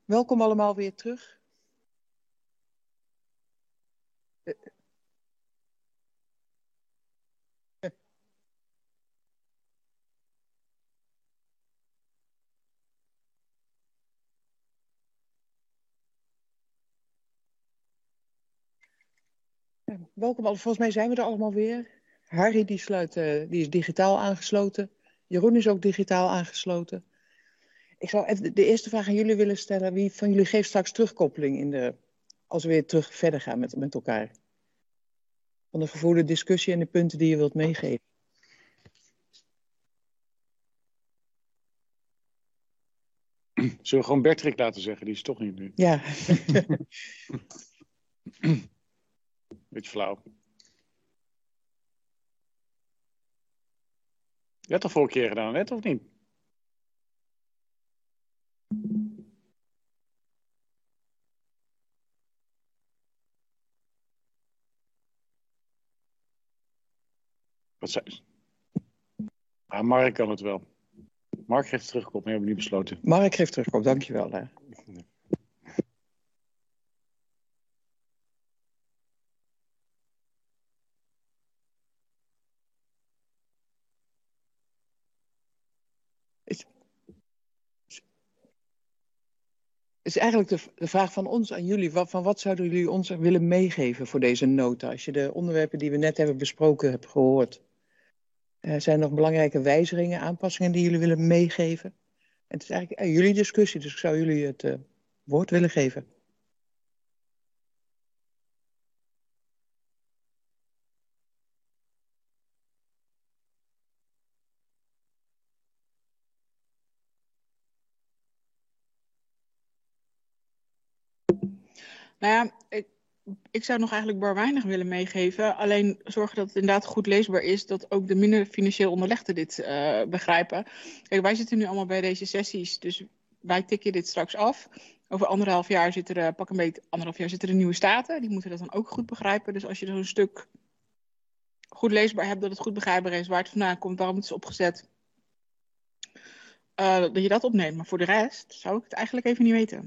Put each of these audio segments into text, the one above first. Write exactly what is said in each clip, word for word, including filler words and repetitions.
Welkom allemaal weer terug. Welkom, volgens mij zijn we er allemaal weer. Harry die, sluit, uh, die is digitaal aangesloten. Jeroen is ook digitaal aangesloten. Ik zou even de eerste vraag aan jullie willen stellen. Wie van jullie geeft straks terugkoppeling in de, als we weer terug verder gaan met, met elkaar? Van de gevoerde discussie en de punten die je wilt meegeven. Zullen we gewoon Bertrik laten zeggen? Die is toch niet nu. Ja. Beetje flauw. Je hebt dat vorige keer gedaan, net of niet? Wat zei ze? Ah, Mark kan het wel. Mark geeft terugkop, maar hebben we niet besloten. Mark geeft terugkop, dankjewel. Hè. Het is eigenlijk de, de vraag van ons aan jullie. Wat, van wat zouden jullie ons willen meegeven voor deze nota? Als je de onderwerpen die we net hebben besproken hebt gehoord. Uh, zijn er nog belangrijke wijzigingen, aanpassingen die jullie willen meegeven? En het is eigenlijk uh, jullie discussie, dus ik zou jullie het uh, woord willen geven. Nou ja, ik, ik zou nog eigenlijk bar weinig willen meegeven. Alleen zorgen dat het inderdaad goed leesbaar is. Dat ook de minder financieel onderlegden dit uh, begrijpen. Kijk, wij zitten nu allemaal bij deze sessies. Dus wij tikken dit straks af. Over anderhalf jaar zit er, uh, pak een beetje, anderhalf jaar zitten er nieuwe staten. Die moeten dat dan ook goed begrijpen. Dus als je zo'n stuk goed leesbaar hebt, dat het goed begrijpbaar is, waar het vandaan komt, waarom het is opgezet. Uh, dat je dat opneemt. Maar voor de rest zou ik het eigenlijk even niet weten.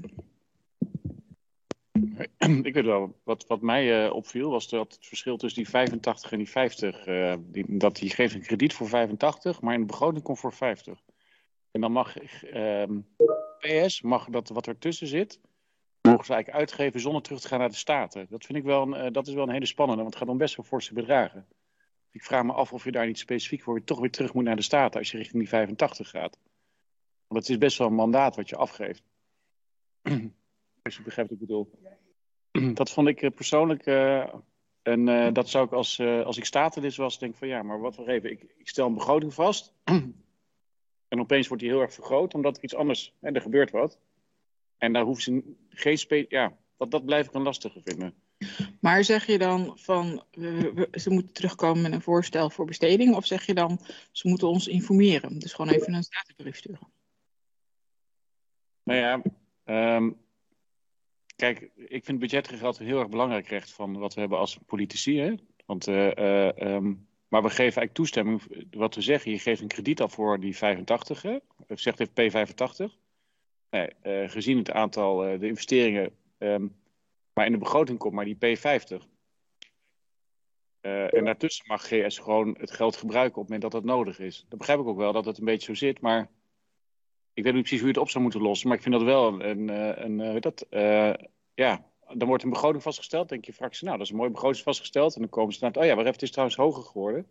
Ik weet wel, wat, wat mij uh, opviel was dat het verschil tussen die vijfentachtig en die vijftig, uh, die, dat die geeft een krediet voor vijfentachtig, maar in de begroting komt voor vijftig. En dan mag uh, P S, mag dat wat ertussen zit, mogen ze eigenlijk uitgeven zonder terug te gaan naar de Staten. Dat vind ik wel een, uh, dat is wel een hele spannende, want het gaat om best wel forse bedragen. Ik vraag me af of je daar niet specifiek voor je toch weer terug moet naar de Staten als je richting die vijfentachtig gaat. Want het is best wel een mandaat wat je afgeeft. Als je begrijpt wat ik bedoel. Dat vond ik uh, persoonlijk, uh, en uh, dat zou ik als, uh, als ik statenlid was, denk van ja, maar wat voor even, ik, ik stel een begroting vast en opeens wordt die heel erg vergroot, omdat er iets anders, hè, er gebeurt wat. En daar hoeven ze geen spe- ja, dat, dat blijf ik een lastige vinden. Maar zeg je dan van, we, we, ze moeten terugkomen met een voorstel voor besteding, of zeg je dan, ze moeten ons informeren, dus gewoon even een statenbrief sturen? Nou ja, um, kijk, ik vind budgetgeld een heel erg belangrijk recht van wat we hebben als politici. Hè? Want, uh, uh, um, maar we geven eigenlijk toestemming, wat we zeggen, je geeft een krediet af voor die vijfentachtig, hè? Of zegt even P vijfentachtig. Nee, uh, gezien het aantal, uh, de investeringen, um, maar in de begroting komt maar die P vijftig. Uh, en daartussen mag G S gewoon het geld gebruiken op het moment dat dat nodig is. Dat begrijp ik ook wel, dat het een beetje zo zit, maar ik weet niet precies hoe je het op zou moeten lossen, maar ik vind dat wel een, een, een dat, uh, ja, dan wordt een begroting vastgesteld, denk je fractie, nou, dat is een mooie begroting vastgesteld, en dan komen ze naar het, oh ja, maar even, het is trouwens hoger geworden.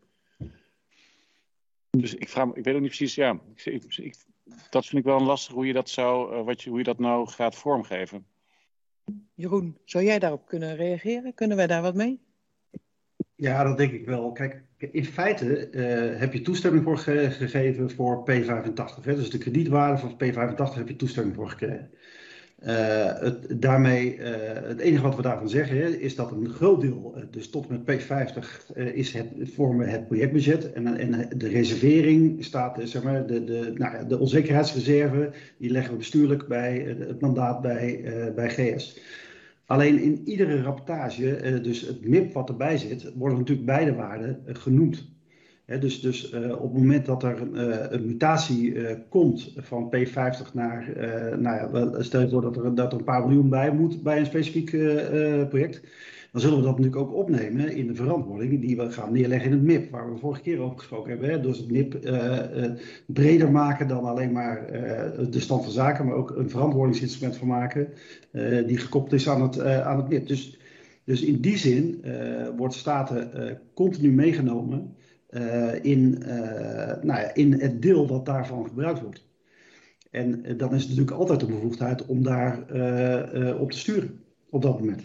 Dus ik vraag me, ik weet ook niet precies, ja, ik, ik, ik, dat vind ik wel een lastig hoe je dat zou, uh, wat je, hoe je dat nou gaat vormgeven. Jeroen, zou jij daarop kunnen reageren? Kunnen wij daar wat mee? Ja, dat denk ik wel. Kijk, in feite uh, heb je toestemming voor ge- gegeven voor P vijfentachtig. Hè? Dus de kredietwaarde van P vijfentachtig heb je toestemming voor gekregen. Uh, het, daarmee, uh, het enige wat we daarvan zeggen hè, is dat een groot deel, uh, dus tot en met P vijftig, uh, is het, vormen het projectbudget. En, en de reservering staat, uh, zeg maar, de, de, nou ja, de onzekerheidsreserve, die leggen we bestuurlijk bij uh, het mandaat bij, uh, bij G S. Alleen in iedere rapportage, uh, dus het M I P wat erbij zit, worden natuurlijk beide waarden uh, genoemd. He, dus dus uh, op het moment dat er uh, een mutatie uh, komt van P vijftig naar, uh, nou ja, stel je voor dat er, dat er een paar miljoen bij moet bij een specifiek uh, uh, project, dan zullen we dat natuurlijk ook opnemen in de verantwoording die we gaan neerleggen in het M I P, waar we vorige keer over gesproken hebben. Hè? Dus het M I P uh, uh, breder maken dan alleen maar uh, de stand van zaken, maar ook een verantwoordingsinstrument van maken uh, die gekoppeld is aan het, uh, aan het M I P. Dus, dus in die zin uh, wordt Staten uh, continu meegenomen Uh, in, uh, nou ja, in het deel dat daarvan gebruikt wordt. En uh, dan is het natuurlijk altijd de bevoegdheid om daar uh, uh, op te sturen op dat moment.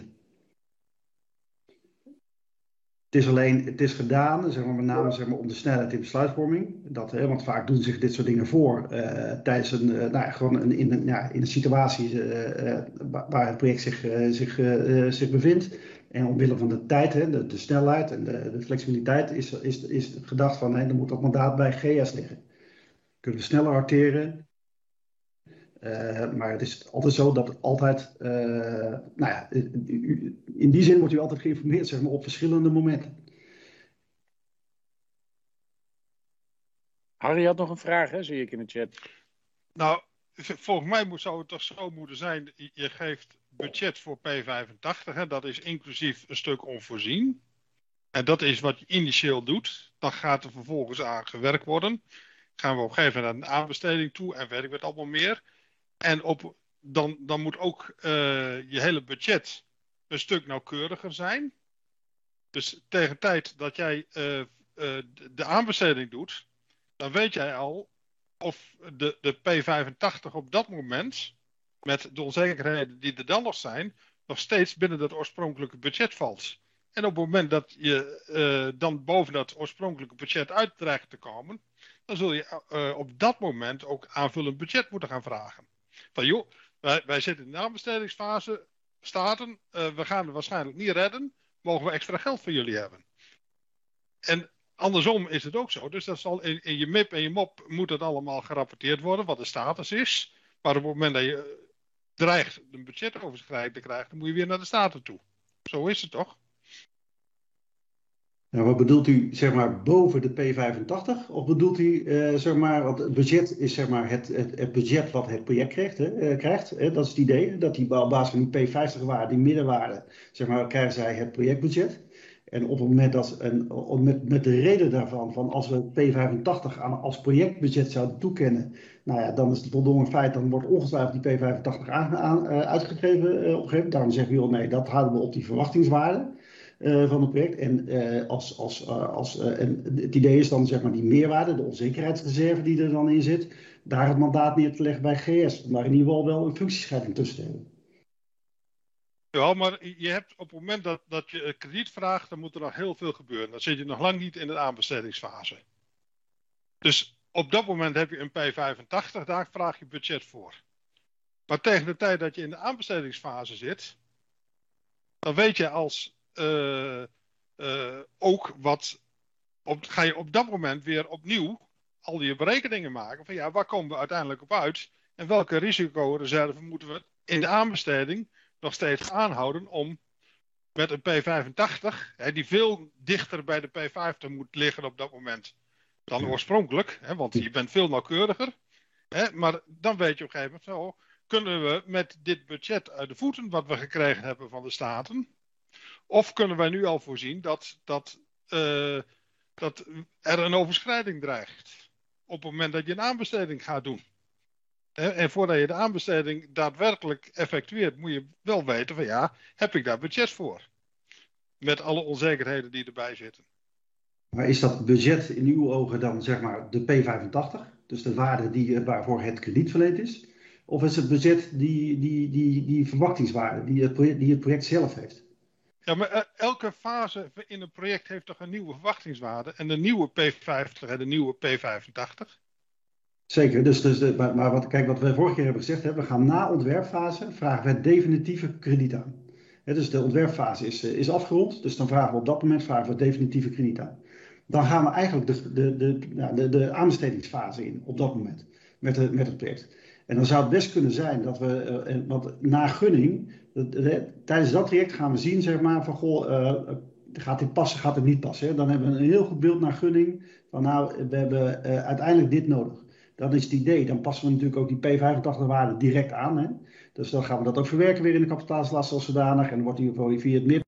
Het is alleen, het is gedaan, zeg maar, met name zeg maar, om de snelheid in besluitvorming. Dat, hè, want vaak doen zich dit soort dingen voor uh, tijdens een, uh, nou ja, gewoon een, in, een, ja, in een situatie uh, uh, waar het project zich, uh, zich, uh, zich bevindt. En omwille van de tijd, hè, de, de snelheid en de, de flexibiliteit is, is, is gedacht van, hè, dan moet dat mandaat bij G S liggen. Kunnen we sneller acteren. Uh, maar het is altijd zo dat het altijd, uh, nou ja, in die zin wordt u altijd geïnformeerd, zeg maar, op verschillende momenten. Harry had nog een vraag, hè, zie ik in de chat. Nou, volgens mij zou het toch zo moeten zijn, je geeft budget voor P vijfentachtig, hè, dat is inclusief een stuk onvoorzien. En dat is wat je initieel doet. Dan gaat er vervolgens aan gewerkt worden. Gaan we op een gegeven moment naar een aanbesteding toe en werken we het allemaal meer. En op, dan, dan moet ook uh, je hele budget een stuk nauwkeuriger zijn. Dus tegen tijd dat jij uh, uh, de aanbesteding doet, dan weet jij al of de, de P vijfentachtig op dat moment, met de onzekerheden die er dan nog zijn, nog steeds binnen dat oorspronkelijke budget valt. En op het moment dat je uh, dan boven dat oorspronkelijke budget uit dreigt te komen, dan zul je uh, op dat moment ook aanvullend budget moeten gaan vragen. Van joh, wij, wij zitten in de aanbestedingsfase, staten, uh, we gaan het waarschijnlijk niet redden, mogen we extra geld voor jullie hebben. En andersom is het ook zo, dus dat zal in, in je M I P en je M O P moet het allemaal gerapporteerd worden, wat de status is. Maar op het moment dat je dreigt een budgetoverschrijding te krijgen, dan moet je weer naar de staten toe. Zo is het toch? Nou, wat bedoelt u, zeg maar, boven de P vijfentachtig? Of bedoelt u, uh, zeg maar, want het budget is, zeg maar, het, het, het budget wat het project krijgt, hè, uh, krijgt hè? Dat is het idee, dat die op basis van die P vijftig waarde, die middenwaarde, zeg maar, krijgen zij het projectbudget. En op het moment dat, en met, met de reden daarvan, van als we P vijfentachtig aan, als projectbudget zouden toekennen, nou ja, dan is het voldongen feit, dan wordt ongetwijfeld die P vijfentachtig aan, aan, uh, uitgegeven uh, op een gegeven moment. Daarom zeggen we, joh, nee, dat houden we op die verwachtingswaarde uh, van het project. En, uh, als, als, uh, als, uh, en het idee is dan, zeg maar, die meerwaarde, de onzekerheidsreserve die er dan in zit, daar het mandaat neer te leggen bij G S. Om daar in ieder geval wel een functiescheiding tussen te hebben. Ja, maar je hebt op het moment dat, dat je krediet vraagt, dan moet er nog heel veel gebeuren. Dan zit je nog lang niet in de aanbestedingsfase. Dus op dat moment heb je een P vijfentachtig, daar vraag je budget voor. Maar tegen de tijd dat je in de aanbestedingsfase zit, dan weet je als uh, uh, ook wat, op, ga je op dat moment weer opnieuw al je berekeningen maken van ja, waar komen we uiteindelijk op uit en welke risicoreserve moeten we in de aanbesteding nog steeds aanhouden om met een P vijfentachtig, hè, die veel dichter bij de P vijftig moet liggen op dat moment dan oorspronkelijk, hè, want je bent veel nauwkeuriger. Hè, maar dan weet je op een gegeven moment, zo, kunnen we met dit budget uit de voeten wat we gekregen hebben van de staten, of kunnen wij nu al voorzien dat, dat, uh, dat er een overschrijding dreigt op het moment dat je een aanbesteding gaat doen. En voordat je de aanbesteding daadwerkelijk effectueert, moet je wel weten van ja, heb ik daar budget voor? Met alle onzekerheden die erbij zitten. Maar is dat budget in uw ogen dan, zeg maar, de P vijfentachtig? Dus de waarde die, waarvoor het krediet verleend is? Of is het budget die, die, die, die verwachtingswaarde die het, project, die het project zelf heeft? Ja, maar elke fase in een project heeft toch een nieuwe verwachtingswaarde. En de nieuwe P vijftig en de nieuwe P vijfentachtig. Zeker, dus, dus de, maar, maar wat, kijk, wat we vorige keer hebben gezegd, hè, we gaan na ontwerpfase, vragen we het definitieve krediet aan. Hè, dus de ontwerpfase is, is afgerond, dus dan vragen we op dat moment vragen we het definitieve krediet aan. Dan gaan we eigenlijk de, de, de, de, de, de aanbestedingsfase in op dat moment met, de, met het project. En dan zou het best kunnen zijn dat we, uh, want na gunning, de, de, tijdens dat traject gaan we zien, zeg maar, van goh, uh, gaat dit passen, gaat het niet passen. Hè? Dan hebben we een heel goed beeld naar gunning. Van nou, we hebben uh, uiteindelijk dit nodig. Dat is het idee. Dan passen we natuurlijk ook die P vijfentachtig waarde direct aan. Hè? Dus dan gaan we dat ook verwerken weer in de kapitaalslast als zodanig. En dan wordt die via het M I P